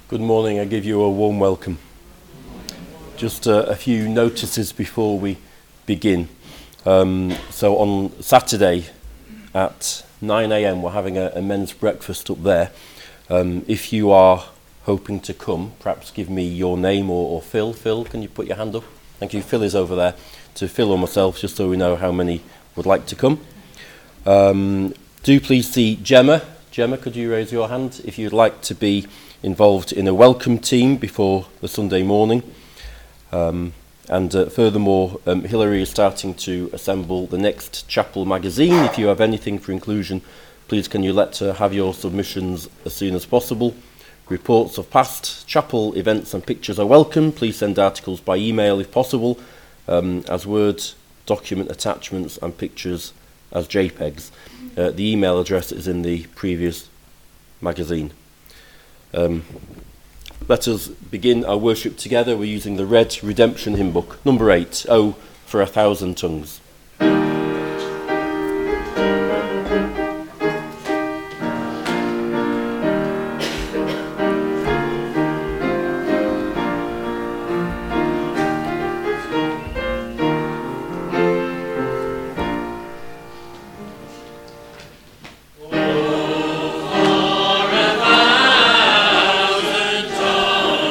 Good morning. I give you a warm welcome. Just a few notices before we begin. So on Saturday at 9 a.m. we're having a men's breakfast up there. If you are hoping to come, perhaps give me your name or Phil. Phil, can you put your hand up? Thank you. Phil is over there. To Phil or myself, just so we know how many would like to come. Do please see Gemma. Gemma, could you raise your hand if you'd like to be involved in a welcome team before the Sunday morning. Furthermore, Hilary is starting to assemble the next chapel magazine. If you have anything for inclusion, please can you let her have your submissions as soon as possible. Reports of past chapel events and pictures are welcome. Please send articles by email if possible, as Word document attachments and pictures as JPEGs. The email address is in the previous magazine. Let us begin our worship together. We're using the Red Redemption Hymn Book, number 8, Oh, for 1,000 Tongues.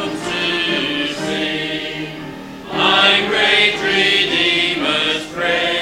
Great Redeemer's praise.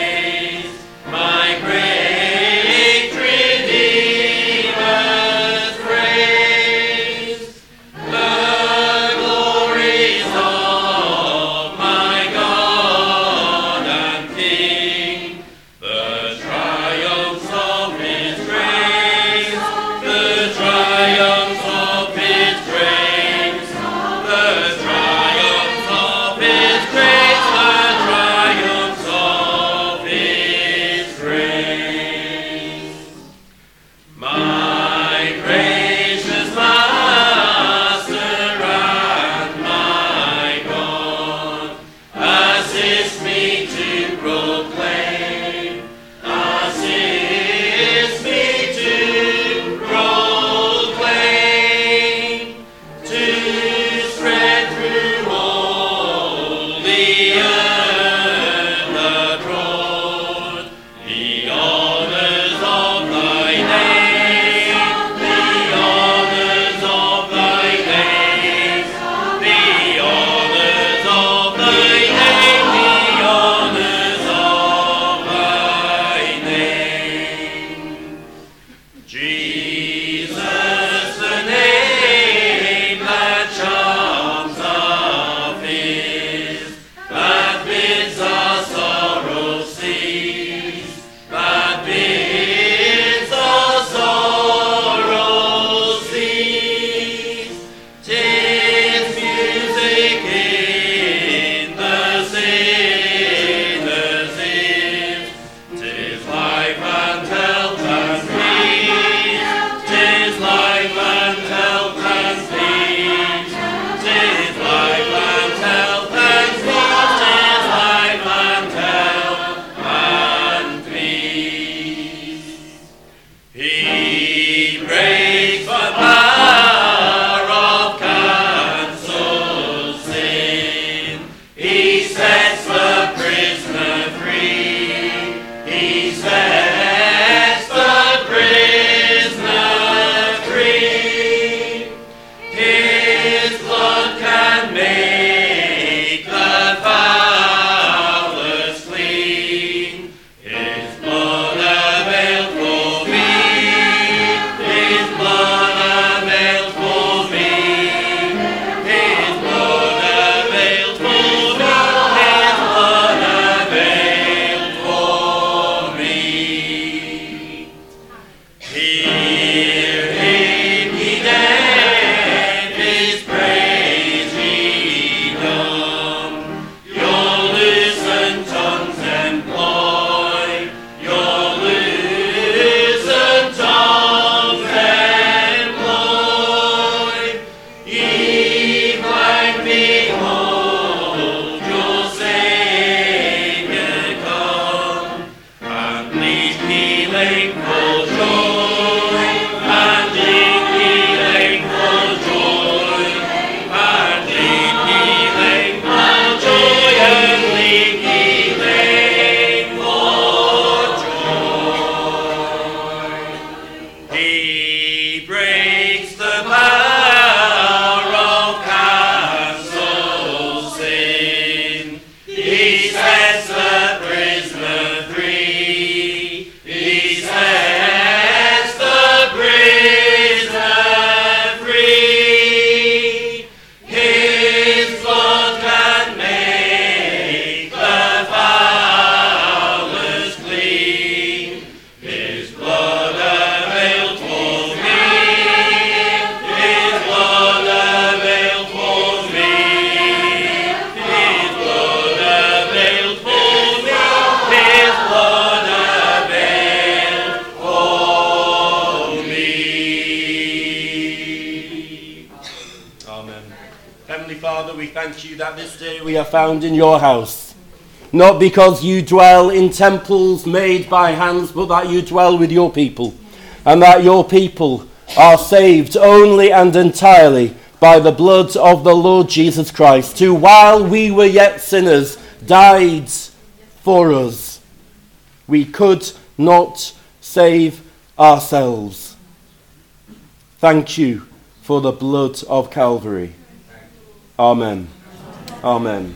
We are found in your house, not because you dwell in temples made by hands, but that you dwell with your people, and that your people are saved only and entirely by the blood of the Lord Jesus Christ, who, while we were yet sinners, died for us. We could not save ourselves. Thank you for the blood of Calvary. Amen. Amen.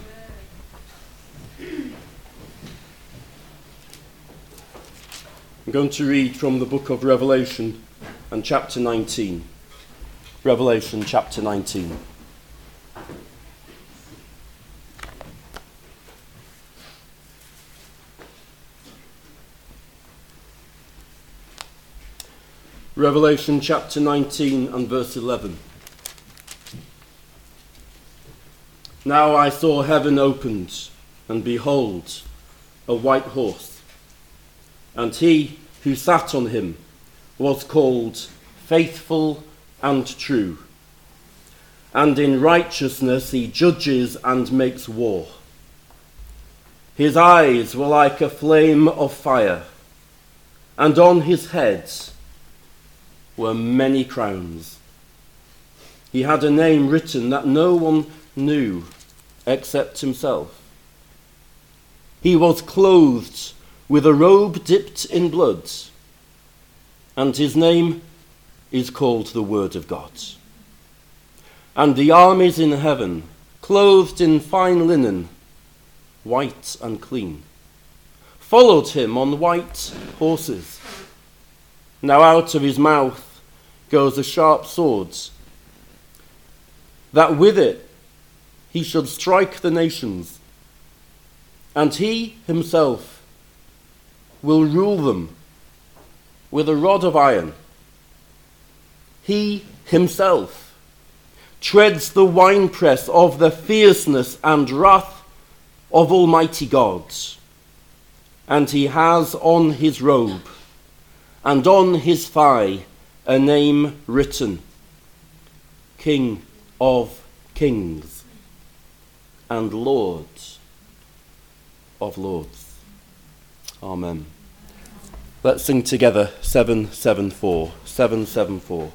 I'm going to read from the book of Revelation and chapter 19. Revelation chapter 19. Revelation chapter 19 and verse 11. Now I saw heaven opened, and behold, a white horse, and he who sat on him was called Faithful and True, and in righteousness he judges and makes war. His eyes were like a flame of fire, and on his head were many crowns. He had a name written that no one knew except himself. He was clothed with a robe dipped in blood, and his name is called the Word of God. And the armies in heaven, clothed in fine linen, white and clean, followed him on white horses. Now out of his mouth goes a sharp sword, that with it he should strike the nations, and he himself will rule them with a rod of iron. He himself treads the winepress of the fierceness and wrath of Almighty God. And he has on his robe and on his thigh a name written, King of Kings and Lord of Lords. Amen. Let's sing together 774. 774.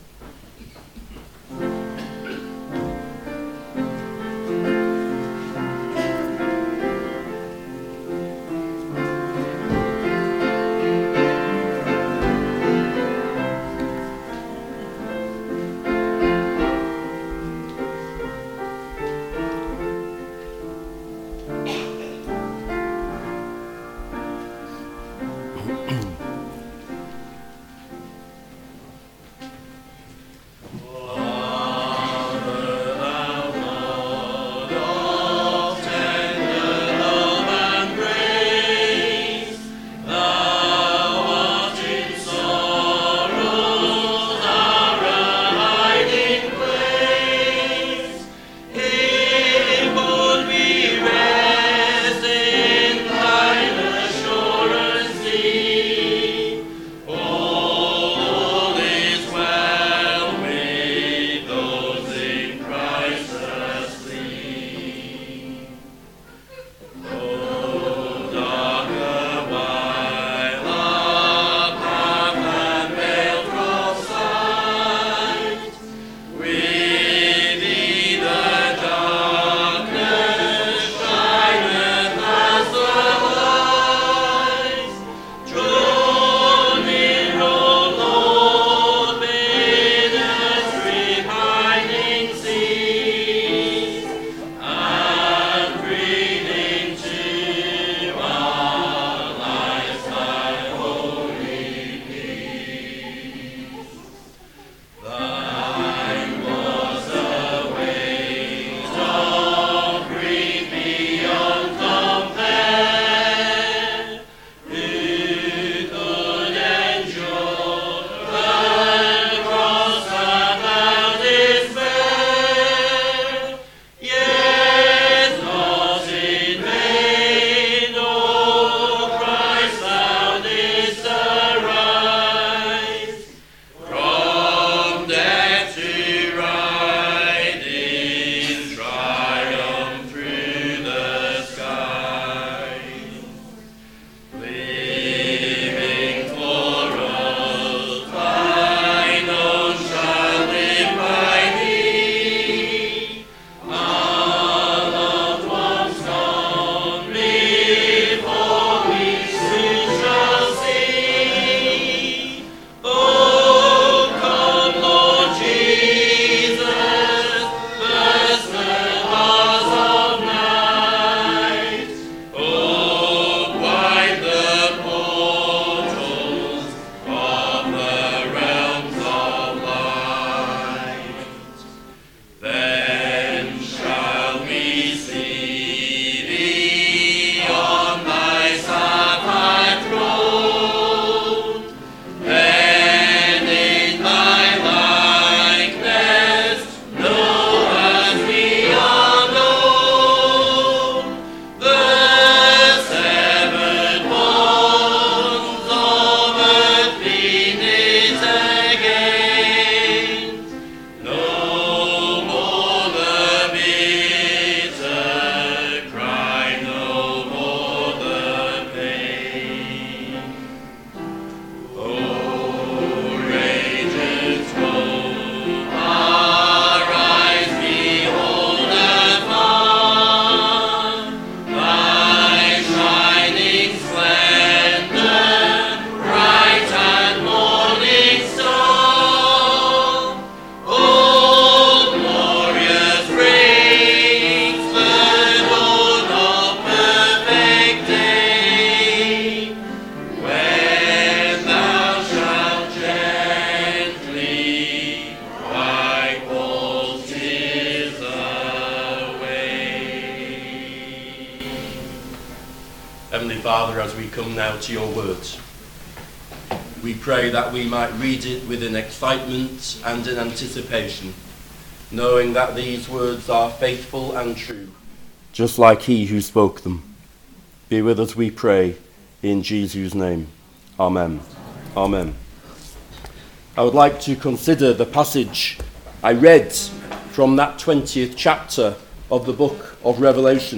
Father, as we come now to your word, we pray that we might read it with an excitement and an anticipation, knowing that these words are faithful and true, just like he who spoke them. Be with us, we pray, in Jesus' name. Amen. Amen. I would like to consider the passage I read from that 20th chapter of the book of Revelation.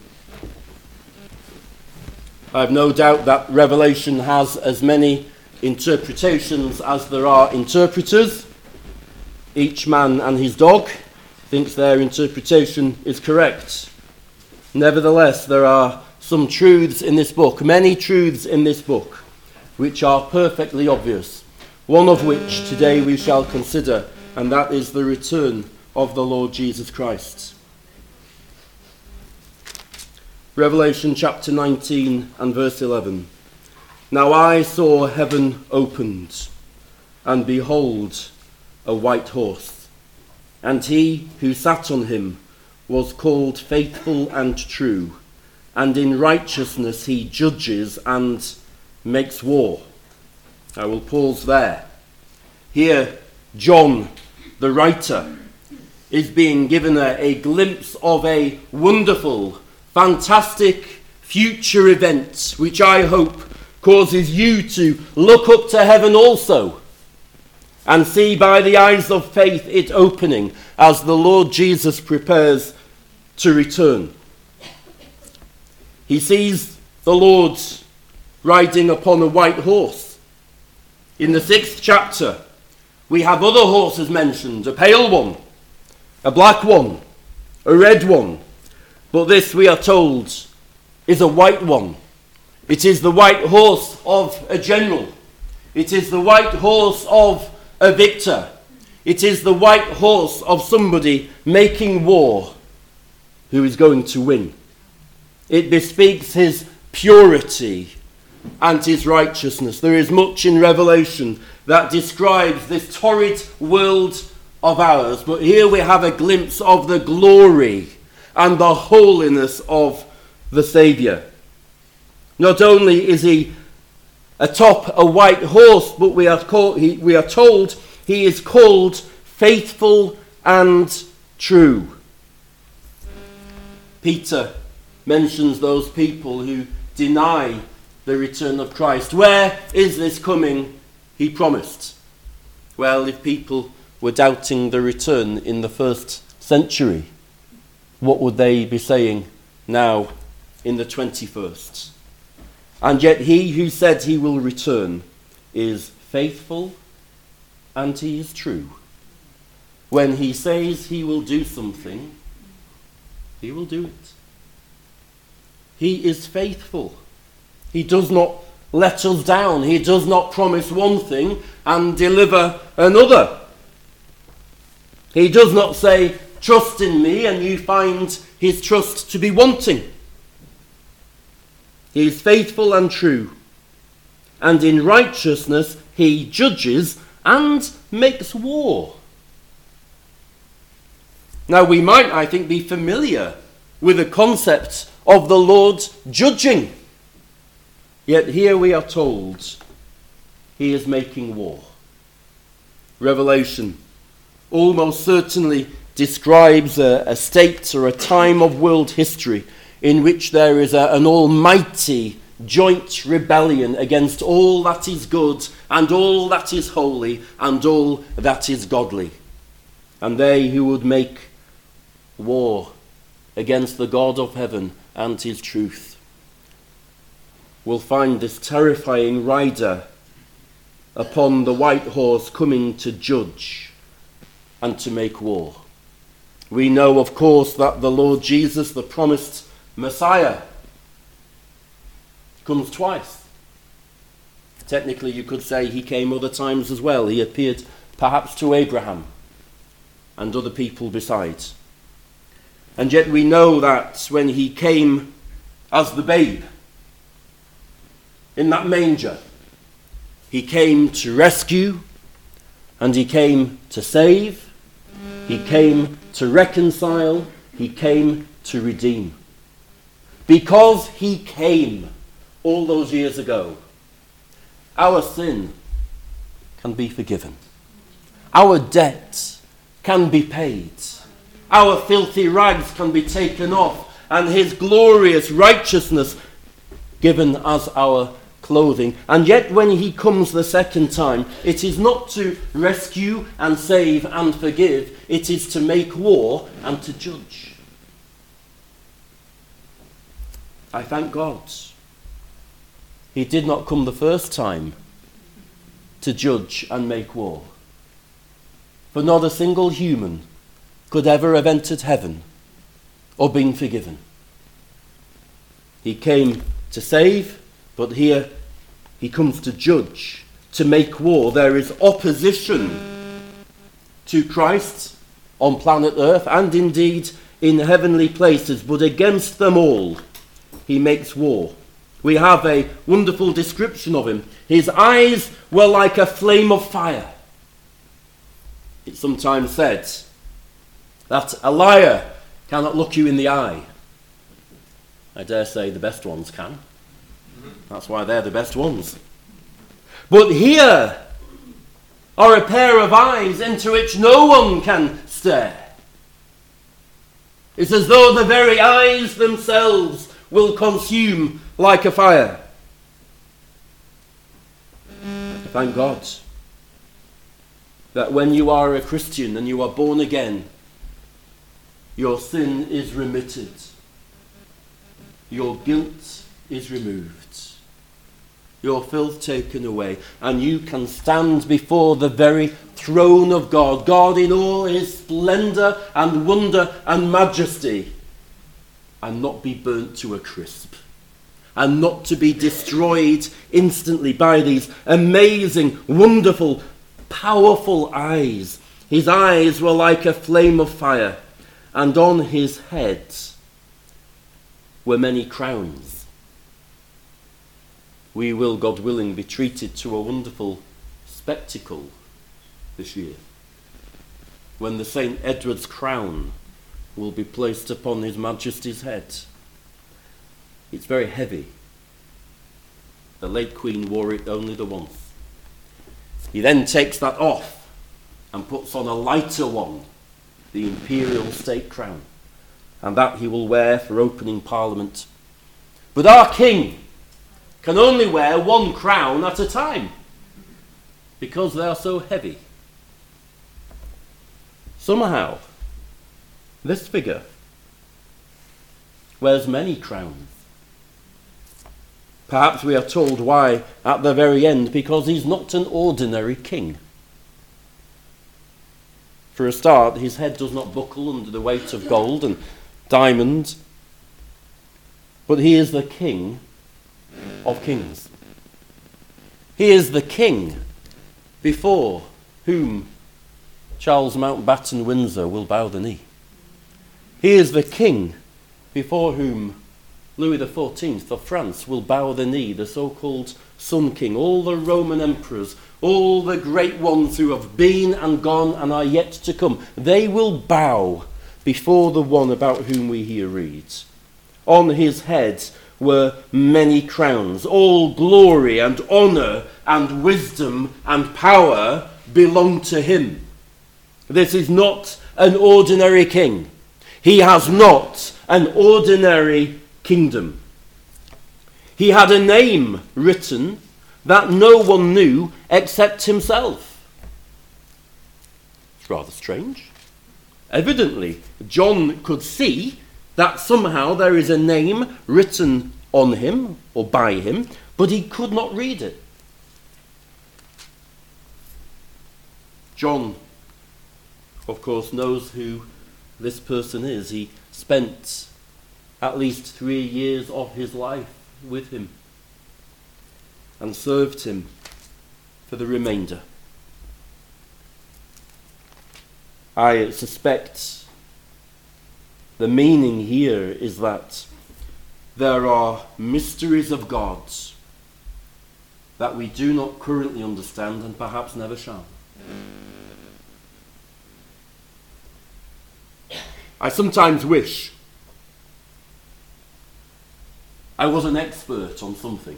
I have no doubt that Revelation has as many interpretations as there are interpreters. Each man and his dog thinks their interpretation is correct. Nevertheless, there are some truths in this book, many truths in this book, which are perfectly obvious, one of which today we shall consider, and that is the return of the Lord Jesus Christ. Revelation chapter 19 and verse 11. Now I saw heaven opened, and behold, a white horse, and he who sat on him was called Faithful and True, and in righteousness he judges and makes war. I will pause there. Here, John, the writer, is being given a glimpse of a wonderful, fantastic future event, which I hope causes you to look up to heaven also and see by the eyes of faith it opening as the Lord Jesus prepares to return. He sees the Lord riding upon a white horse. In the 6th chapter, we have other horses mentioned, a pale one, a black one, a red one. But this, we are told, is a white one. It is the white horse of a general. It is the white horse of a victor. It is the white horse of somebody making war who is going to win. It bespeaks his purity and his righteousness. There is much in Revelation that describes this torrid world of ours, but here we have a glimpse of the glory and the holiness of the Saviour. Not only is he atop a white horse, but we are told he is called Faithful and True. Peter mentions those people who deny the return of Christ. Where is this coming he promised? Well, if people were doubting the return in the 1st century, what would they be saying now in the 21st? And yet he who said he will return is faithful and he is true. When he says he will do something, he will do it. He is faithful. He does not let us down. He does not promise one thing and deliver another. He does not say, trust in me, and you find his trust to be wanting. He is faithful and true, and in righteousness he judges and makes war. Now we might, I think, be familiar with the concept of the Lord judging. Yet here we are told he is making war. Revelation almost certainly describes a state or a time of world history in which there is an almighty joint rebellion against all that is good and all that is holy and all that is godly. And they who would make war against the God of heaven and his truth will find this terrifying rider upon the white horse coming to judge and to make war. We know, of course, that the Lord Jesus, the promised Messiah, comes twice. Technically, you could say he came other times as well. He appeared perhaps to Abraham and other people besides. And yet we know that when he came as the babe in that manger, he came to rescue and he came to save, he came to reconcile, he came to redeem. Because he came, all those years ago, our sin can be forgiven. Our debt can be paid. Our filthy rags can be taken off, and his glorious righteousness given as our clothing. And yet when he comes the second time, it is not to rescue and save and forgive, it is to make war and to judge. I thank God he did not come the first time to judge and make war. For not a single human could ever have entered heaven or been forgiven. He came to save, but here he comes to judge, to make war. There is opposition to Christ on planet Earth and indeed in heavenly places, but against them all he makes war. We have a wonderful description of him. His eyes were like a flame of fire. It's sometimes said that a liar cannot look you in the eye. I dare say the best ones can. That's why they're the best ones. But here are a pair of eyes into which no one can stare. It's as though the very eyes themselves will consume like a fire. Thank God that when you are a Christian and you are born again, your sin is remitted. Your guilt is removed. Your filth taken away. And you can stand before the very throne of God. God in all his splendour and wonder and majesty. And not be burnt to a crisp. And not to be destroyed instantly by these amazing, wonderful, powerful eyes. His eyes were like a flame of fire. And on his head were many crowns. We will, God willing, be treated to a wonderful spectacle this year, when the St. Edward's crown will be placed upon His Majesty's head. It's very heavy. The late Queen wore it only the once. He then takes that off and puts on a lighter one, the Imperial State Crown, and that he will wear for opening Parliament. But our King can only wear one crown at a time, because they are so heavy. Somehow, this figure wears many crowns. Perhaps we are told why at the very end, because he's not an ordinary king. For a start, his head does not buckle under the weight of gold and diamonds, but he is the King of kings. He is the king before whom Charles Mountbatten Windsor will bow the knee. He is the king before whom Louis XIV of France will bow the knee, the so-called Sun King. All the Roman emperors, all the great ones who have been and gone and are yet to come, they will bow before the one about whom we here read. On his head were many crowns. All glory and honour and wisdom and power belong to him. This is not an ordinary king. He has not an ordinary kingdom. He had a name written that no one knew except himself. It's rather strange. Evidently, John could see that somehow there is a name written on him or by him, but he could not read it. John, of course, knows who this person is. He spent at least 3 years of his life with him and served him for the remainder. I suspect the meaning here is that there are mysteries of God that we do not currently understand and perhaps never shall. I sometimes wish I was an expert on something.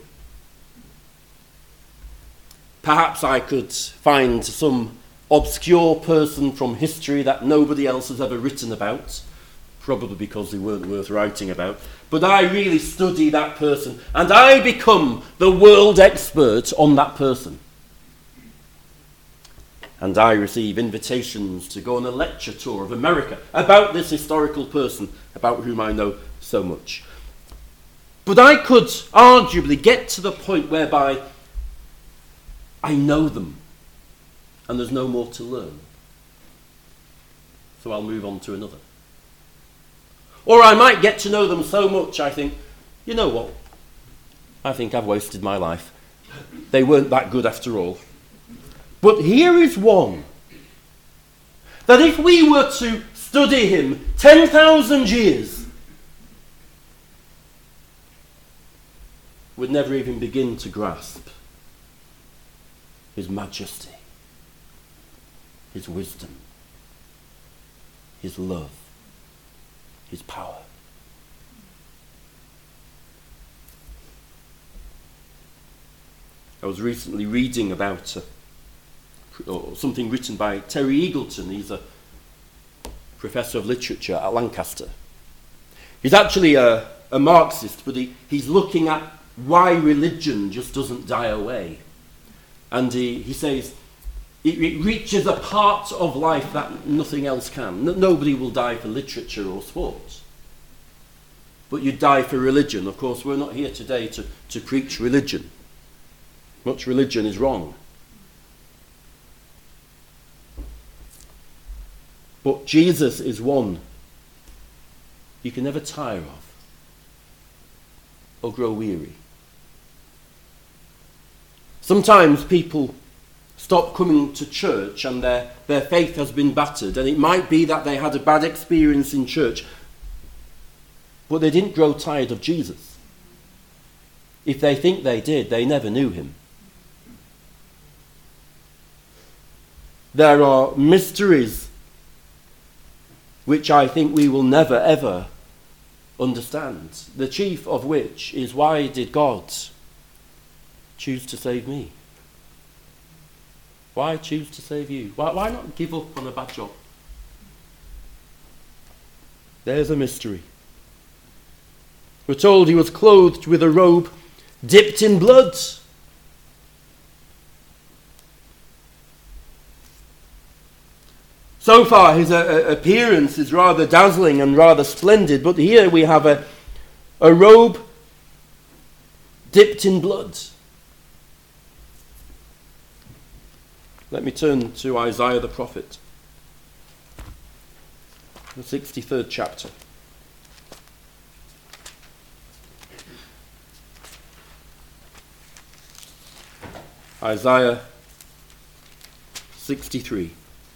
Perhaps I could find some obscure person from history that nobody else has ever written about, probably because they weren't worth writing about. But I really study that person, and I become the world expert on that person. And I receive invitations to go on a lecture tour of America about this historical person, about whom I know so much. But I could arguably get to the point whereby I know them, and there's no more to learn. So I'll move on to another. Or I might get to know them so much I think, you know what? I think I've wasted my life. They weren't that good after all. But here is one that if we were to study him 10,000 years, we'd never even begin to grasp his majesty, his wisdom, his love, his power. I was recently reading about something written by Terry Eagleton. He's a professor of literature at Lancaster. He's actually a Marxist, but he's looking at why religion just doesn't die away. And he says it reaches a part of life that nothing else can. Nobody will die for literature or sport. But you die for religion. Of course, we're not here today to preach religion. Much religion is wrong. But Jesus is one you can never tire of or grow weary. Sometimes people stop coming to church and their faith has been battered, and it might be that they had a bad experience in church, but they didn't grow tired of Jesus. If they think they did, they never knew him. There are mysteries which I think we will never ever understand, the chief of which is, why did God choose to save me? Why choose to save you? Why not give up on a bad job? There's a mystery. We're told he was clothed with a robe dipped in blood. So far his appearance is rather dazzling and rather splendid, but here we have a robe dipped in blood. Let me turn to Isaiah the prophet, the 63rd chapter. Isaiah 63.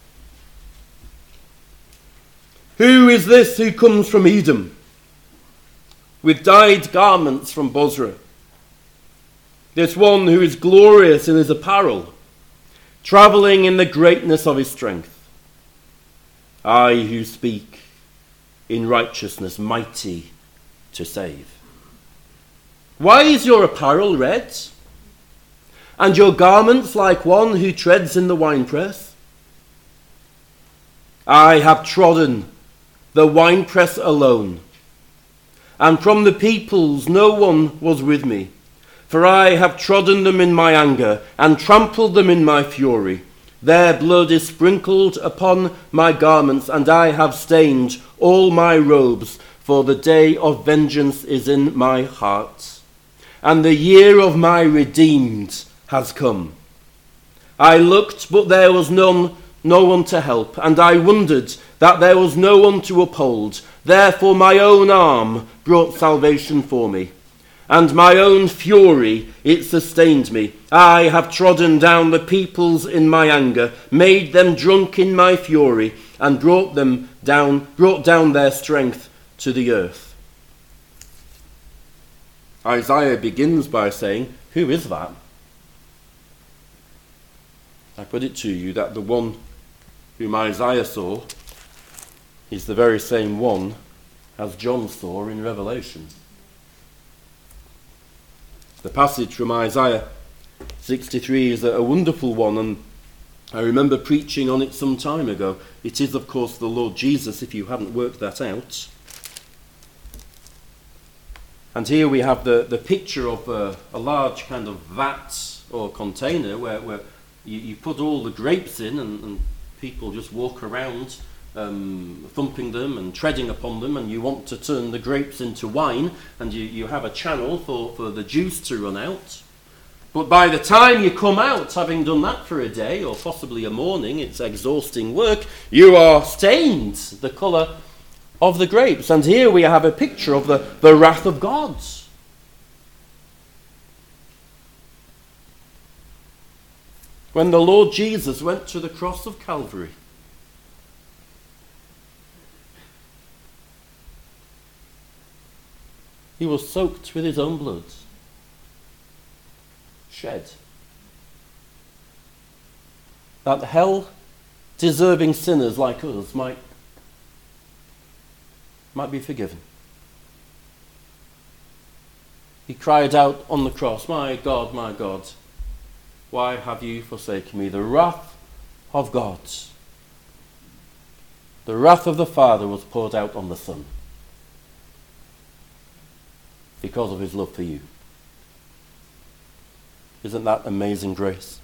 Who is this who comes from Edom, with dyed garments from Bozrah? This one who is glorious in his apparel, travelling in the greatness of his strength. I who speak in righteousness, mighty to save. Why is your apparel red, and your garments like one who treads in the winepress? I have trodden the winepress alone, and from the peoples no one was with me. For I have trodden them in my anger, and trampled them in my fury. Their blood is sprinkled upon my garments, and I have stained all my robes, for the day of vengeance is in my heart, and the year of my redeemed has come. I looked, but there was no one to help, and I wondered that there was no one to uphold. Therefore my own arm brought salvation for me, and my own fury, it sustained me. I have trodden down the peoples in my anger, made them drunk in my fury, and brought down their strength to the earth. Isaiah begins by saying, who is that? I put it to you that the one whom Isaiah saw is the very same one as John saw in Revelation. The passage from Isaiah 63 is a wonderful one, and I remember preaching on it some time ago. It is, of course, the Lord Jesus, if you hadn't worked that out. And here we have the picture of a large kind of vat or container where you put all the grapes in, and people just walk around thumping them and treading upon them, and you want to turn the grapes into wine, and you have a channel for the juice to run out. But by the time you come out, having done that for a day or possibly a morning, it's exhausting work, you are stained the colour of the grapes. And here we have a picture of the wrath of God. When the Lord Jesus went to the cross of Calvary, he was soaked with his own blood, shed, that hell-deserving sinners like us might be forgiven. He cried out on the cross, my God, why have you forsaken me?" The wrath of God, the wrath of the Father was poured out on the Son because of his love for you. Isn't that amazing grace?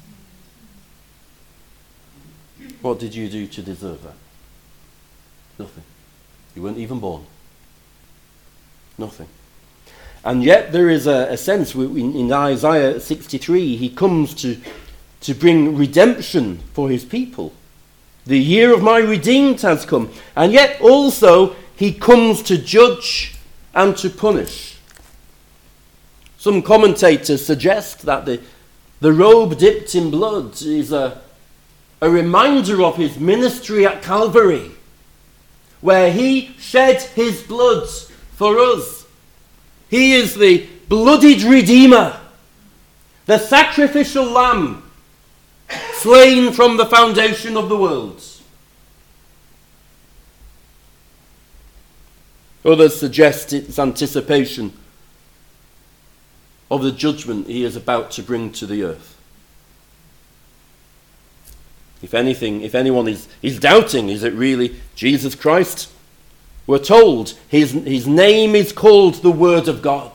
What did you do to deserve that? Nothing. You weren't even born. Nothing. And yet there is a sense in Isaiah 63, he comes to bring redemption for his people. The year of my redeemed has come. And yet also he comes to judge and to punish. Some commentators suggest that the robe dipped in blood is a reminder of his ministry at Calvary, where he shed his blood for us. He is the bloodied Redeemer, the sacrificial lamb, slain from the foundation of the world. Others suggest it's anticipation of the judgment he is about to bring to the earth. If anyone is doubting, is it really Jesus Christ? We're told his name is called the Word of God.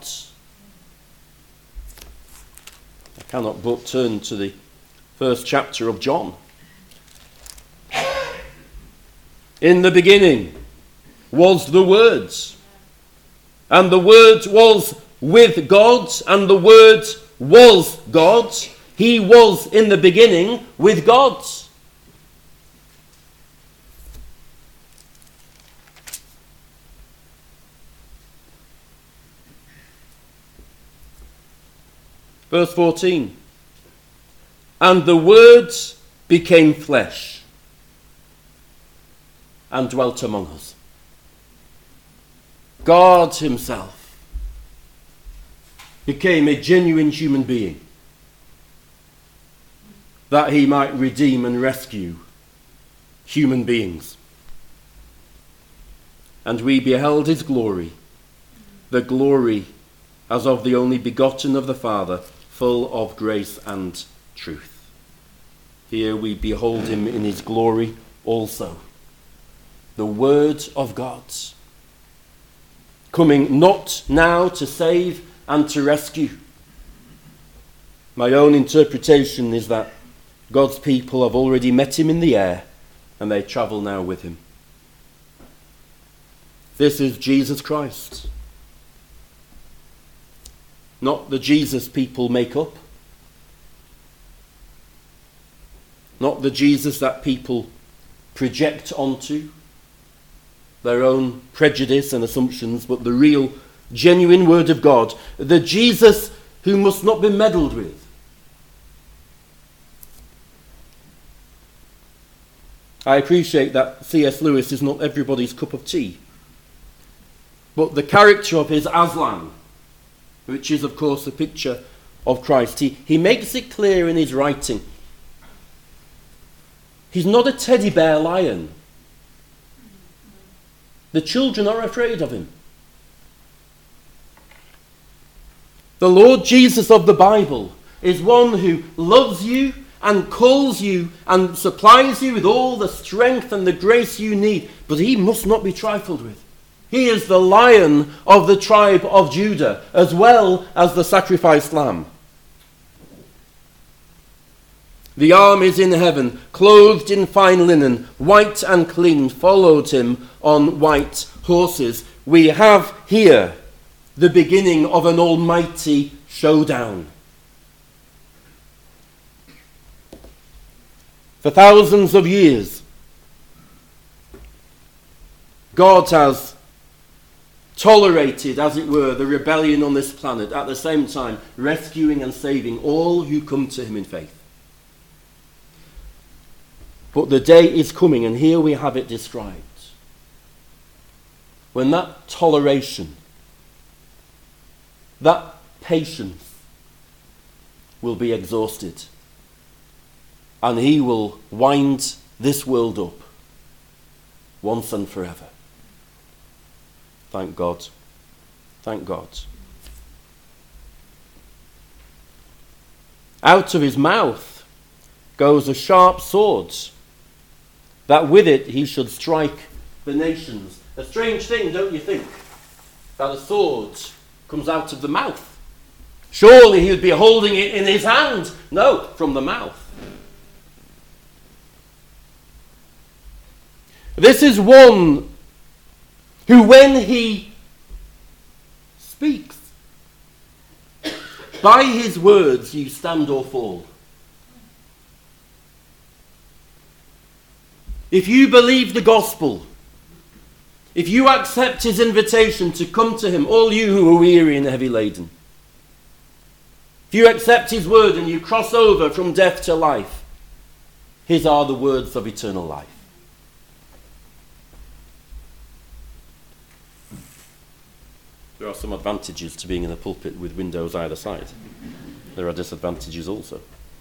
I cannot but turn to the first chapter of John. In the beginning was the Word, and the Word was with God, and the Word was God. He was in the beginning with God. Verse 14. And the Word became flesh and dwelt among us. God himself became a genuine human being, that he might redeem and rescue human beings. And we beheld his glory, the glory as of the only begotten of the Father, full of grace and truth. Here we behold him in his glory also. The Word of God, coming not now to save and to rescue. My own interpretation is that God's people have already met him in the air, and they travel now with him. This is Jesus Christ. Not the Jesus people make up. Not the Jesus that people project onto their own prejudice and assumptions, but the real, genuine Word of God. The Jesus who must not be meddled with. I appreciate that C.S. Lewis is not everybody's cup of tea. But the character of his Aslan, which is, of course, a picture of Christ, he makes it clear in his writing. He's not a teddy bear lion. The children are afraid of him. The Lord Jesus of the Bible is one who loves you and calls you and supplies you with all the strength and the grace you need, but he must not be trifled with. He is the Lion of the tribe of Judah, as well as the sacrificed lamb. The armies in heaven, clothed in fine linen, white and clean, followed him on white horses. We have here the beginning of an almighty showdown. For thousands of years, God has tolerated, as it were, the rebellion on this planet, at the same time rescuing and saving all who come to him in faith. But the day is coming, and here we have it described, when that toleration, that patience will be exhausted, and he will wind this world up once and forever. Thank God. Thank God. Out of his mouth goes a sharp sword, that with it he should strike the nations. A strange thing, don't you think, that a sword comes out of the mouth? Surely he would be holding it in his hand. No, from the mouth. This is one who, when he speaks, by his words you stand or fall. If you believe the gospel, if you accept his invitation to come to him, all you who are weary and heavy laden, if you accept his word and you cross over from death to life, his are the words of eternal life. There are some advantages to being in a pulpit with windows either side. There are disadvantages also.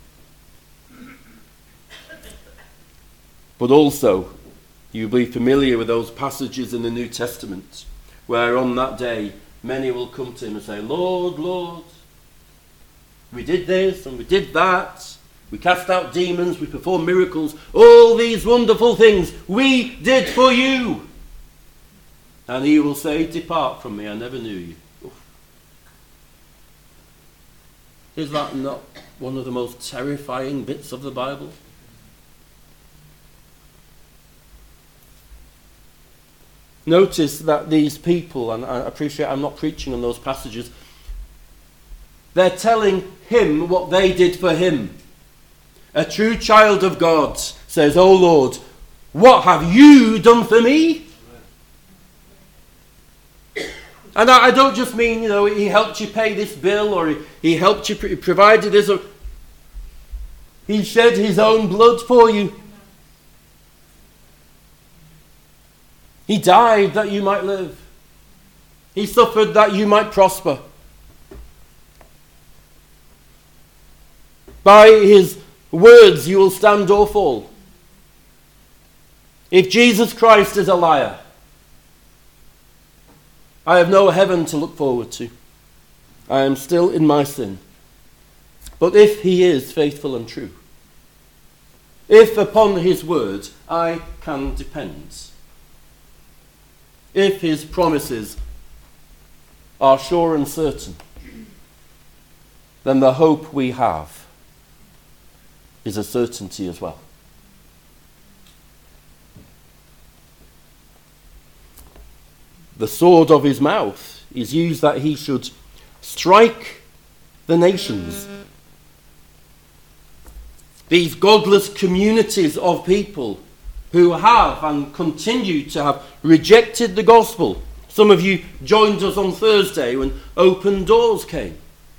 But also, you'll be familiar with those passages in the New Testament where on that day many will come to him and say, Lord, Lord, we did this and we did that. We cast out demons, we performed miracles. All these wonderful things we did for you. And he will say, depart from me, I never knew you. Oof. Is that not one of the most terrifying bits of the Bible? Notice that these people, and I appreciate I'm not preaching on those passages, they're telling him what they did for him. A true child of God says, oh Lord, what have you done for me? And I don't just mean, he helped you pay this bill, or he helped you, provided this, or he shed his own blood for you. He died that you might live. He suffered that you might prosper. By his words you will stand or fall. If Jesus Christ is a liar, I have no heaven to look forward to. I am still in my sin. But if he is faithful and true, if upon his word I can depend, if his promises are sure and certain, then the hope we have is a certainty as well. The sword of his mouth is used that he should strike the nations. These godless communities of people who have and continue to have rejected the gospel. Some of you joined us on Thursday when Open Doors came.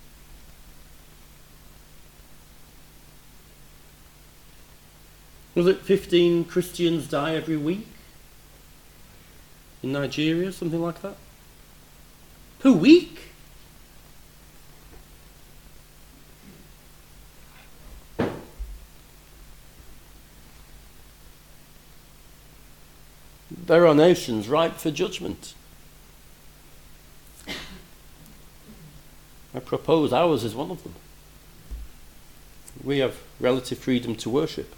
Was it 15 Christians die every week? In Nigeria, something like that? Per week? There are nations ripe for judgment. I propose ours is one of them. We have relative freedom to worship.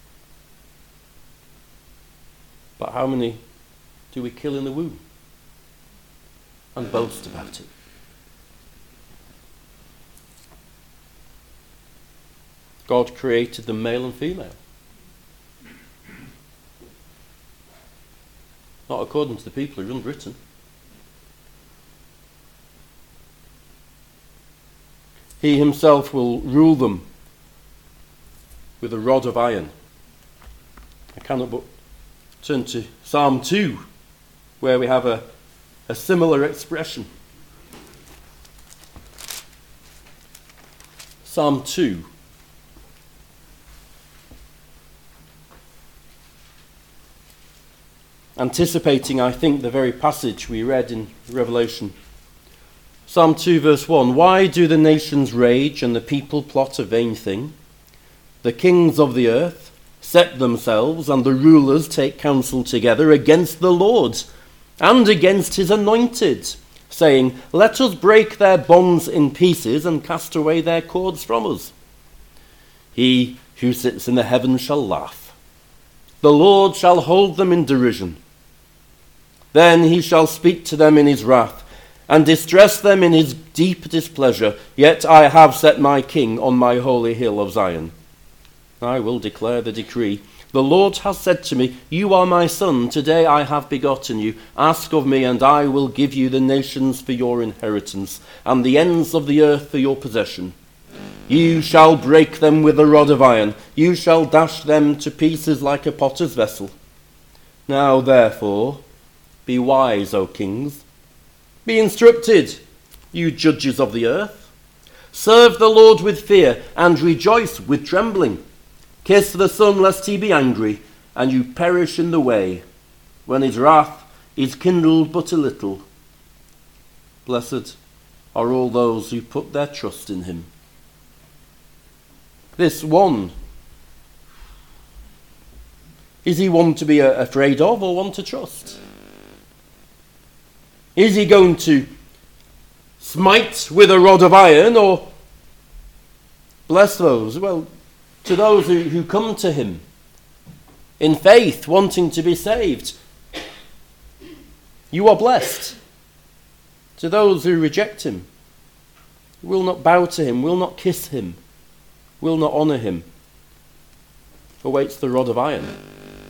But how many do we kill in the womb and boast about it? God created them male and female. Not according to the people who run Britain. He himself will rule them with a rod of iron. I cannot but turn to Psalm 2, where we have a similar expression. Psalm 2. Anticipating, I think, the very passage we read in Revelation. Psalm 2 verse 1. Why do the nations rage and the people plot a vain thing? The kings of the earth set themselves and the rulers take counsel together against the Lord and against his anointed, saying, let us break their bonds in pieces and cast away their cords from us. He who sits in the heavens shall laugh. The Lord shall hold them in derision. Then he shall speak to them in his wrath, and distress them in his deep displeasure. Yet I have set my king on my holy hill of Zion. I will declare the decree. The Lord has said to me, you are my son, today I have begotten you. Ask of me, and I will give you the nations for your inheritance, and the ends of the earth for your possession. You shall break them with a rod of iron. You shall dash them to pieces like a potter's vessel. Now therefore, be wise, O kings. Be instructed, you judges of the earth. Serve the Lord with fear, and rejoice with trembling. Kiss the Son, lest he be angry, and you perish in the way, when his wrath is kindled but a little. Blessed are all those who put their trust in him. This one, is he one to be afraid of or one to trust? Is he going to smite with a rod of iron or bless those? Well, to those who come to him in faith, wanting to be saved, you are blessed. To those who reject him, will not bow to him, will not kiss him, will not honour him, awaits the rod of iron.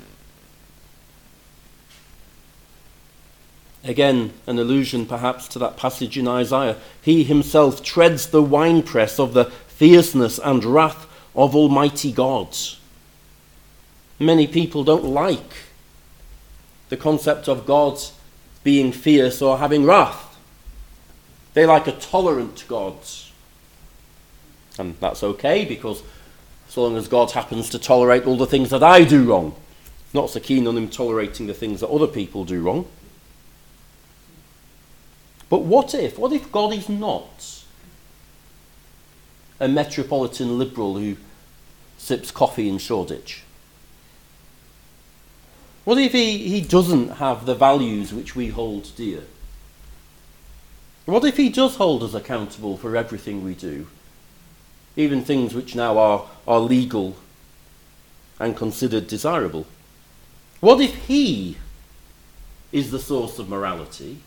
Again, an allusion perhaps to that passage in Isaiah. He himself treads the winepress of the fierceness and wrath of Almighty God. Many people don't like the concept of God being fierce or having wrath. They like a tolerant God. And that's okay, because so long as God happens to tolerate all the things that I do wrong, not so keen on him tolerating the things that other people do wrong. But what if God is not a metropolitan liberal who sips coffee in Shoreditch? What if he doesn't have the values which we hold dear? What if he does hold us accountable for everything we do, even things which now are legal and considered desirable? What if he is the source of morality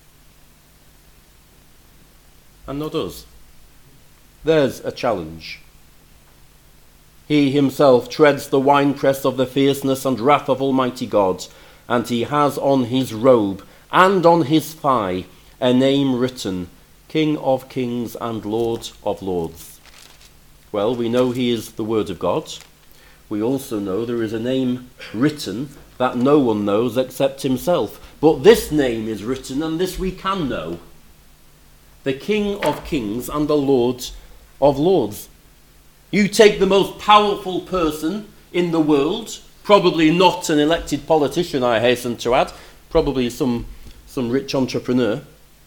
and not us? There's a challenge. He himself treads the winepress of the fierceness and wrath of Almighty God, and he has on his robe and on his thigh a name written, King of Kings and Lord of Lords. Well, we know he is the Word of God. We also know there is a name written that no one knows except himself. But this name is written, and this we can know. The King of Kings and the Lord of Lords. You take the most powerful person in the world, probably not an elected politician, I hasten to add, probably some rich entrepreneur,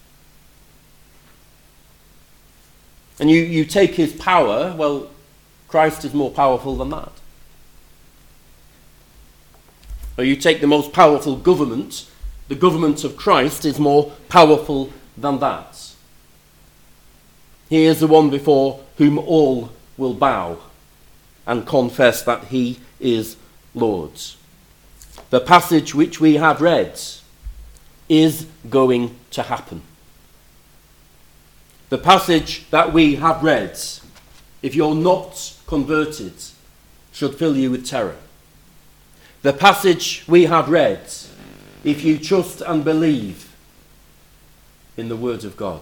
and you take his power. Well, Christ is more powerful than that. Or you take the most powerful government, the government of Christ is more powerful than that. He is the one before whom all will bow and confess that he is Lord. The passage which we have read is going to happen. The passage that we have read, if you're not converted, should fill you with terror. The passage we have read, if you trust and believe in the word of God,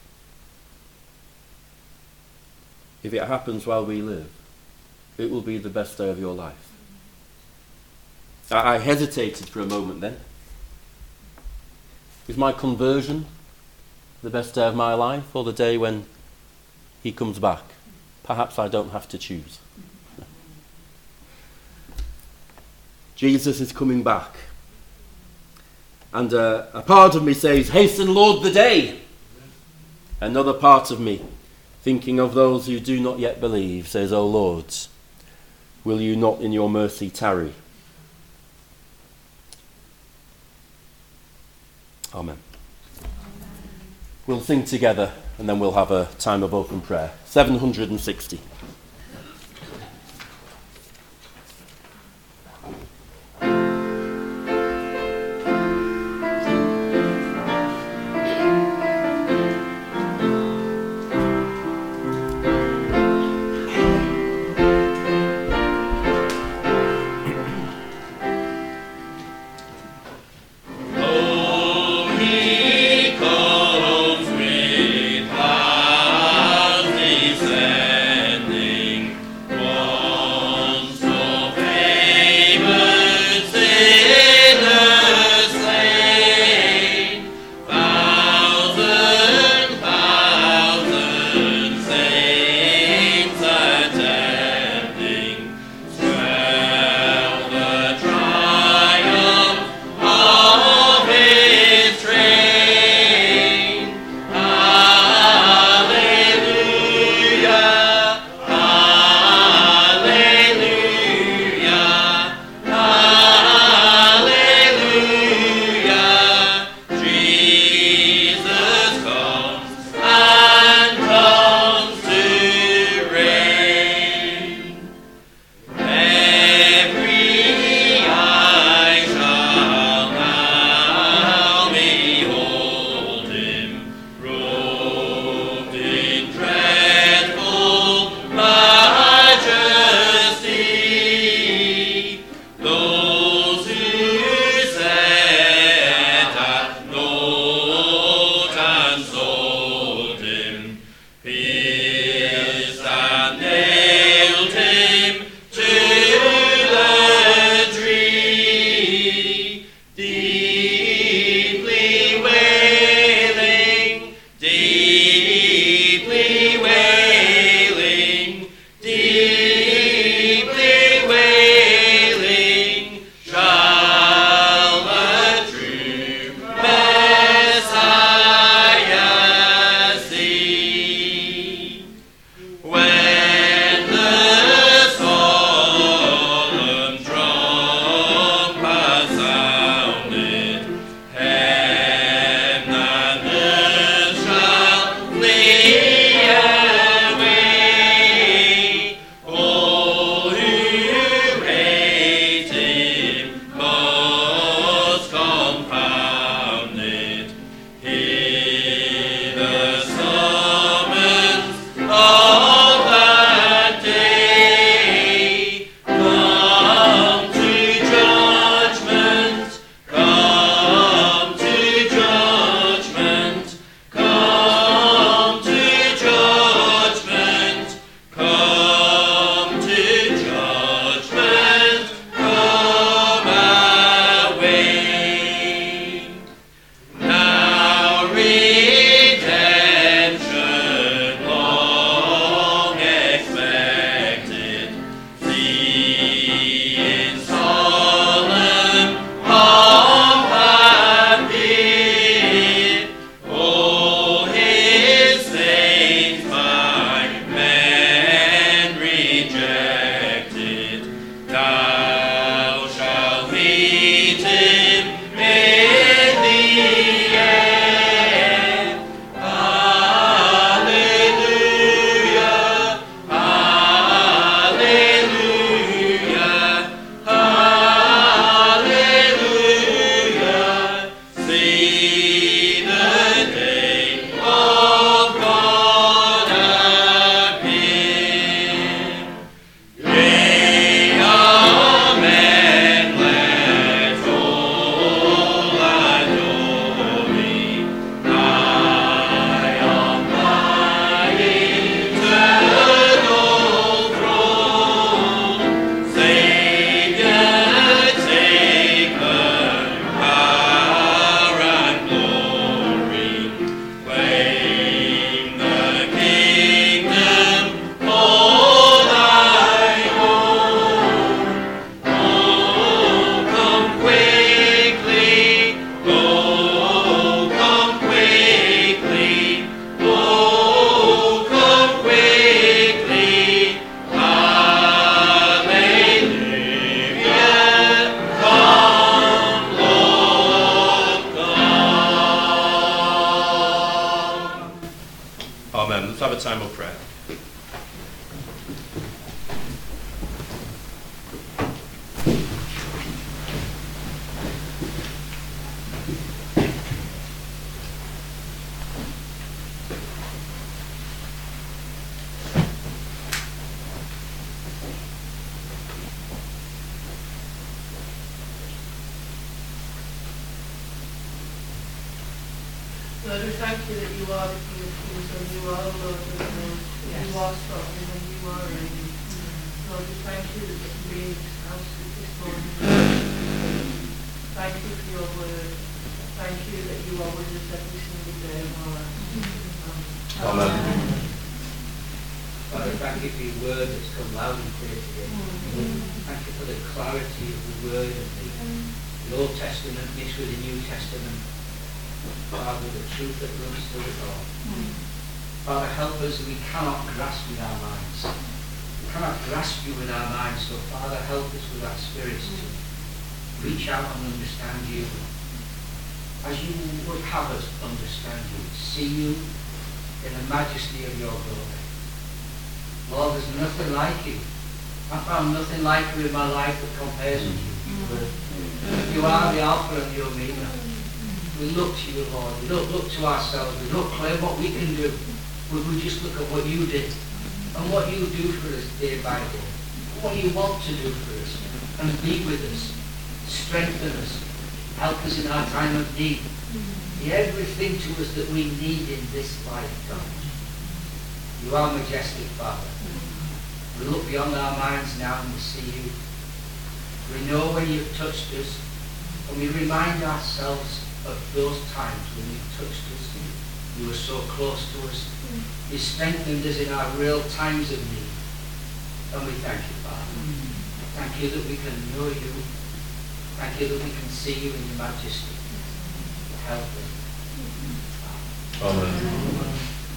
if it happens while we live, it will be the best day of your life. I hesitated for a moment then. Is my conversion the best day of my life, or the day when he comes back? Perhaps I don't have to choose. Jesus is coming back. And a part of me says, hasten, Lord, the day. Another part of me, thinking of those who do not yet believe, says, O Lord, will you not in your mercy tarry? Amen. We'll sing together and then we'll have a time of open prayer. 760. He comes with clouds descending. have a time of prayer. Lord, we thank you that you are the King of Kings and you are the Lord of Lords. Yes. You are sovereign and you are reigning. Lord, we thank you that we can be in this house this morning. Thank you for your word. Thank you that you are with us every single day of our lives. Amen. Father, thank you for your word that's come loud and clear today. Thank you for the clarity of the word and the Old Testament mixed with the New Testament. Father, the truth that runs through it all. Father, help us. We cannot grasp with our minds. We cannot grasp you with our minds. So, Father, help us with our spirits to reach out and understand you as you would have us understand you, see you in the majesty of your glory. Lord, there's nothing like you. I found nothing like you in my life that compares with you. You are the Alpha and the Omega. We look to you, Lord. We don't look to ourselves. We don't claim what we can do. We just look at what you did and what you do for us day by day. What you want to do for us and be with us. Strengthen us. Help us in our time of need. Be everything to us that we need in this life, God. You are majestic, Father. We look beyond our minds now and we see you. We know when you've touched us and we remind ourselves of those times when you touched us. You were so close to us. You strengthened us in our real times of need. And we thank you, Father. Thank you that we can know you. Thank you that we can see you in your majesty. Help us. Amen.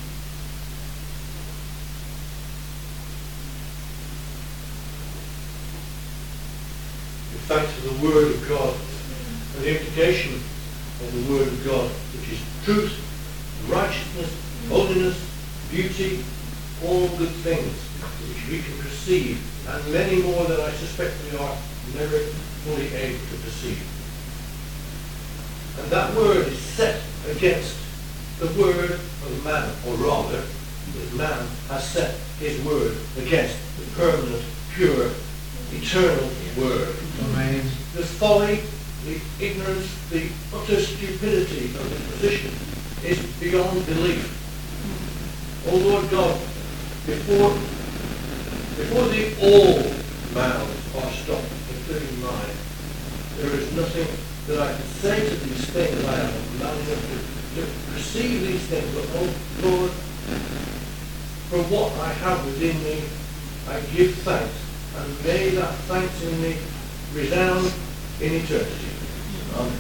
Give thanks for the word of God and the implication of the word of God, which is truth, righteousness, holiness, beauty, all good things which we can perceive, and many more that I suspect we are never fully able to perceive. And that word is set against the word of man, or rather, that man has set his word against the permanent, pure, eternal word. Amen. The folly, the ignorance, the utter stupidity of the position is beyond belief. Oh Lord God, before the all mouths are stopped, including mine, there is nothing that I can say to these things. I am man enough to perceive these things, but oh Lord, for what I have within me, I give thanks, and may that thanks in me resound in eternity. Amen.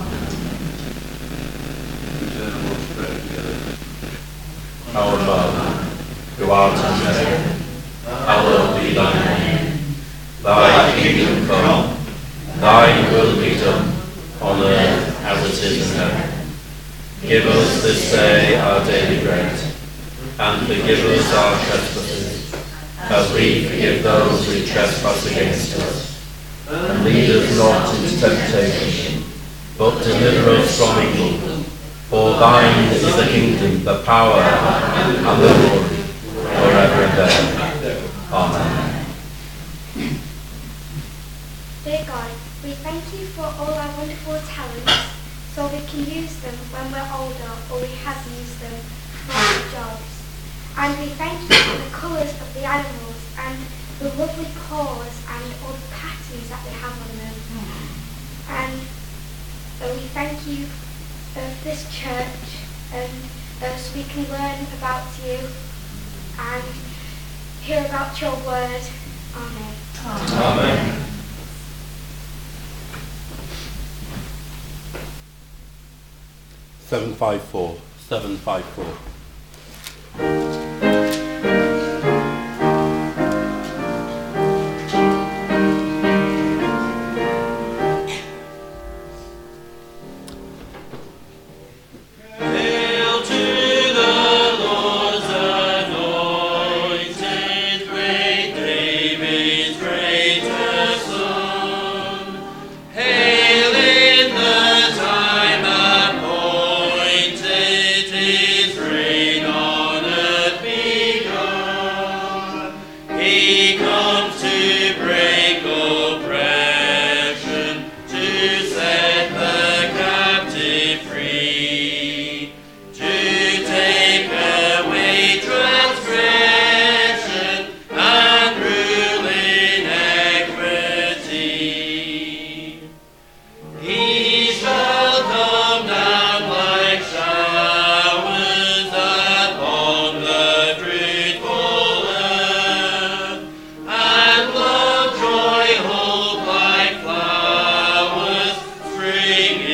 Our Father, who art in heaven, hallowed be thy name. Thy kingdom come, thy will be done, on earth as it is in heaven. Give us this day our daily bread, and forgive us our trespasses, as we forgive those who trespass against us. And lead us not into temptation, but deliver us from evil. For thine is the kingdom, the power, and the glory, forever and ever. Amen. Dear God, we thank you for all our wonderful talents, so we can use them when we're older, or we have used them for our jobs. And we thank you for the colours of the animals and the lovely paws and all the patterns that they have on them. And we thank you of this church, and so we can learn about you and hear about your word. Amen. Amen. Seven 754. Hail to the Lord, the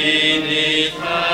in his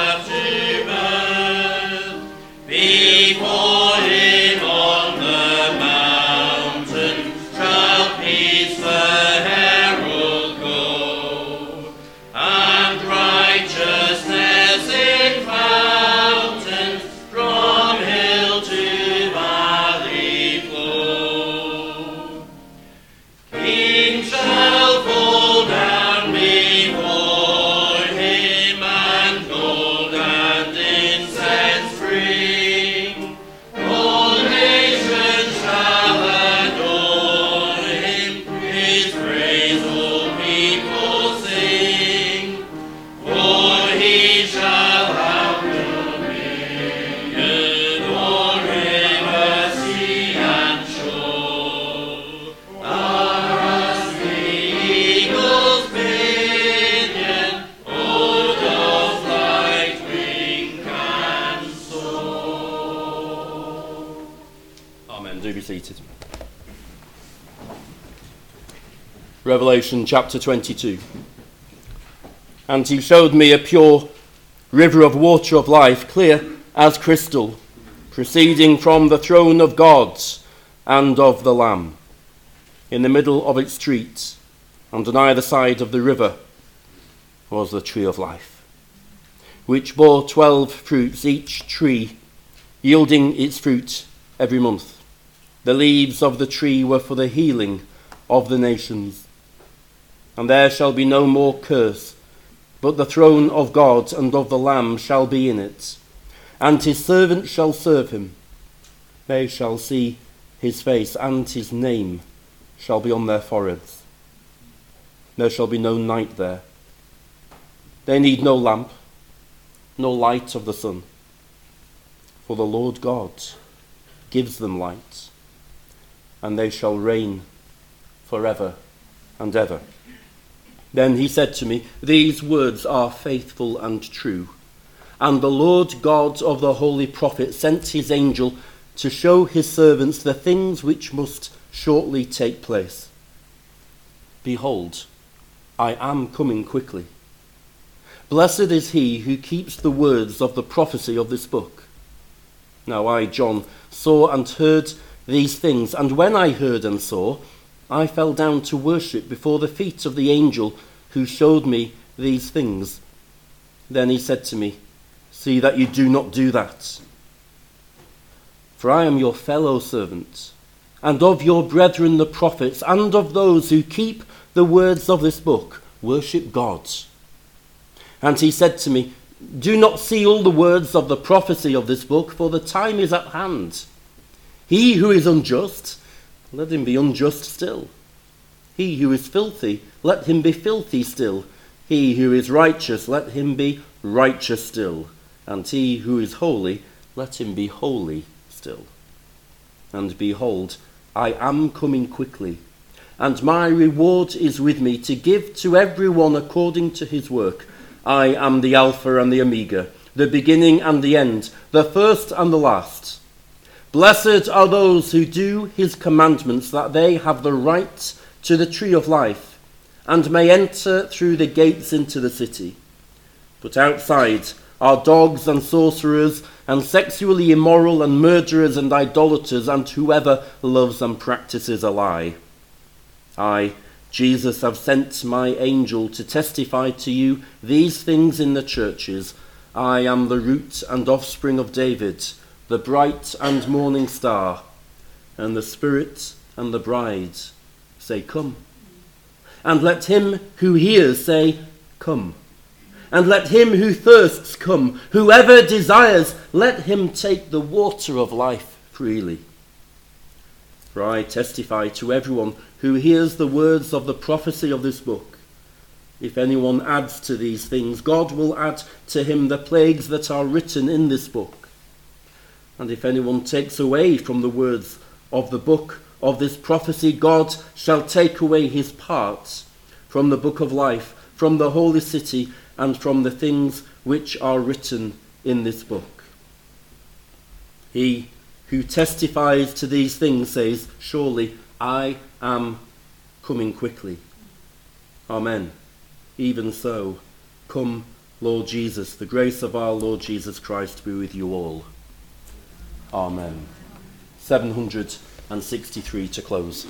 baptism, before him on the mountain shall peace the herald go, and righteousness in fountains from hill to valley flow. Kings shall fall down before him, and gold and incense bring. All nations shall adore him, his praise all people sing. For he shall have dominion o'er river, sea, and shore. As the eagle's pinion, o'er dove's light wing can soar. Amen. Do be seated. Revelation chapter 22. And he showed me a pure river of water of life, clear as crystal, proceeding from the throne of God and of the Lamb. In the middle of its street, and on either side of the river, was the tree of life, which bore 12 fruits, each tree yielding its fruit every month. The leaves of the tree were for the healing of the nations. And there shall be no more curse, but the throne of God and of the Lamb shall be in it, and his servants shall serve him. They shall see his face, and his name shall be on their foreheads. There shall be no night there. They need no lamp, no light of the sun, for the Lord God gives them light, and they shall reign forever and ever. Then he said to me, these words are faithful and true. And the Lord God of the holy prophet sent his angel to show his servants the things which must shortly take place. Behold, I am coming quickly. Blessed is he who keeps the words of the prophecy of this book. Now I, John, saw and heard these things, and when I heard and saw, I fell down to worship before the feet of the angel who showed me these things. Then he said to me, see that you do not do that. For I am your fellow servant, and of your brethren the prophets, and of those who keep the words of this book. Worship God. And he said to me, do not seal the words of the prophecy of this book, for the time is at hand. He who is unjust, let him be unjust still. He who is filthy, let him be filthy still. He who is righteous, let him be righteous still. And he who is holy, let him be holy still. And behold, I am coming quickly, and my reward is with me to give to everyone according to his work. I am the Alpha and the Omega, the beginning and the end, the first and the last. Blessed are those who do his commandments, that they have the right to the tree of life, and may enter through the gates into the city. But outside are dogs and sorcerers, and sexually immoral, and murderers, and idolaters, and whoever loves and practices a lie. I, Jesus, have sent my angel to testify to you these things in the churches. I am the root and offspring of David, the bright and morning star. And the Spirit and the bride say, come. And let him who hears say, come. And let him who thirsts come. Whoever desires, let him take the water of life freely. For I testify to everyone who hears the words of the prophecy of this book. If anyone adds to these things, God will add to him the plagues that are written in this book. And if anyone takes away from the words of the book of this prophecy, God shall take away his part from the book of life, from the holy city, and from the things which are written in this book. He who testifies to these things says, surely I am coming quickly. Amen. Even so, come, Lord Jesus, the grace of our Lord Jesus Christ be with you all. Amen. 763 to close.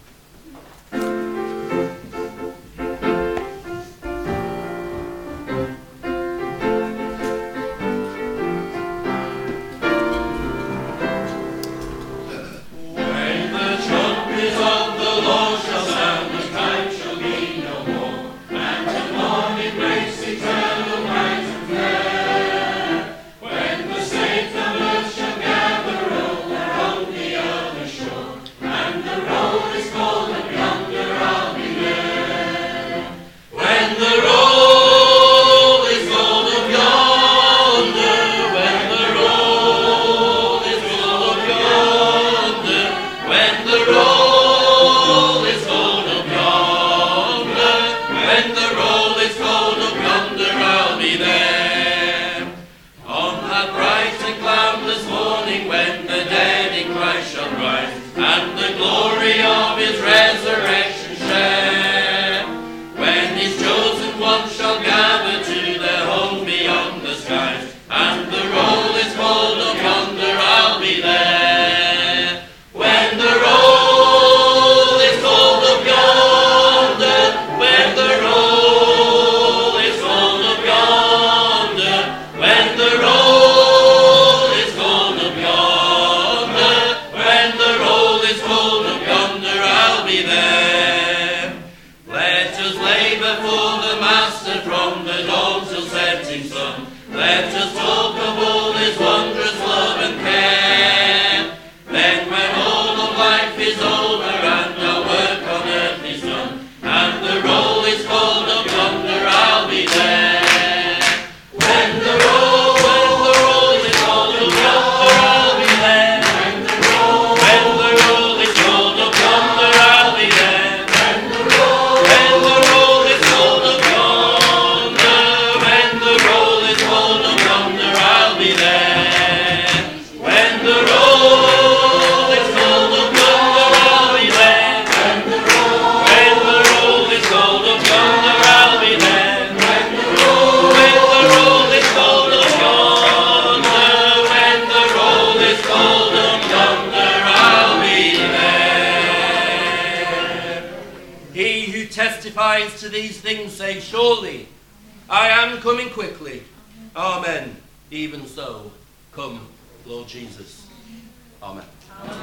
To these things say, surely I am coming quickly. Amen. Even so, come, Lord Jesus. Amen.